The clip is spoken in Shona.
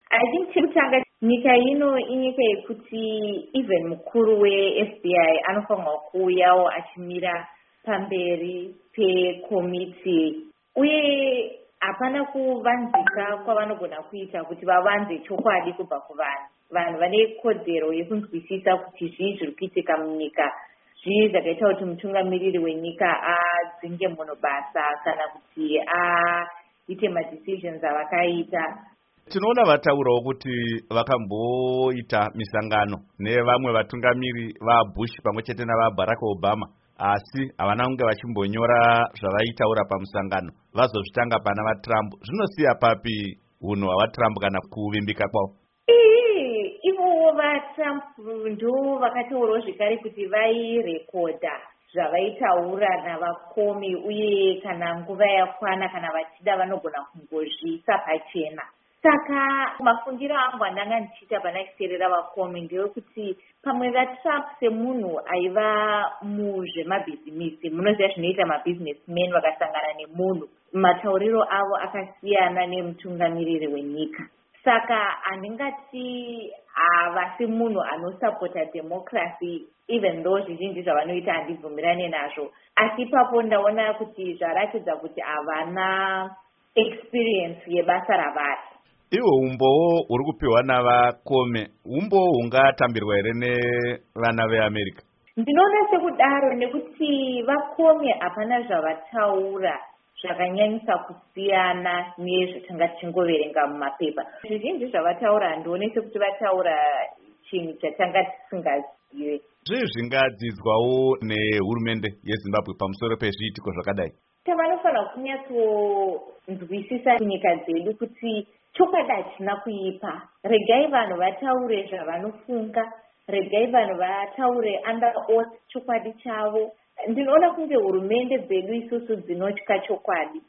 I think chekutanga nyika ino inyika yekuti even mukuru weFBI anofanirwa kuuyawo achimira pamberi pekomiti uye hapana kuvanzika kwavanogona kuita kuti vavanze chokwadi kubva kuvanhu vane kodzero yekunzwisisa kuti zvii zviri kuitika munyika, zvii zvakaita kuti mutungamiriri wenyika adzinge munhu basa kana kuti aite madecisions avakaita. Tinoona vataurawo kuti vakamboita misangano nevamwe vatungamiri vaBush pamwe chete navaBarack Obama, asi havana kunge vachimbonyora zvavaitaura pamusangano vazozvitanga pana vaTrump. Zvinosiya papi hunhu hwavaTrump kana kuvimbika kwavo? Ivo vaTrump ndo vakataurawo zvekare kuti vairekodha zvavaitaura navakomi uye kana nguva yakwana kana vachida vanogona kungozviisa pachena. Saka mafungiro angu andanga ndichiita pana kuteerera vakomi ndewekuti pamwe vaTrump semunhu aiva muzvemabhizimisi, munoziva zvinoita mabhizinesmen vakasangana nemunhu, matauriro avo akasiyana nemutungamiriri wenyika. Saka handingati havasi munhu anosapota democracy even though zvizhinji zvavanoita handibvumirane nazvo, asi ipapo ndaona kuti zvaratidza kuti havana experience yebasa ravari. Iwo umbowo uri kupiwa navakome, umbowo hungatambirwa here nevana veAmerica? Ndinoona sekudaro nekuti vakome hapana zvavataura zvakanyanyisa kusiyana nezvatanga tichingoverenga mumapepa. Zvizhinji zvavataura handione sekuti vataura chinhu chatanga tisingazive. Zvii zvingadzidzwawo nehurumende yeZimbabwe pamusoro pezviitiko zvakadai? Vanofanira kunyatsonzwisisa nyika dzedu kuti chokwadi hachina kuipa. Regai vanhu vataure zvavanofunga, regai vanhu vataure under oath chokwadi chavo. Ndinoona kunge hurumende dzedu isusu dzinotya chokwadi.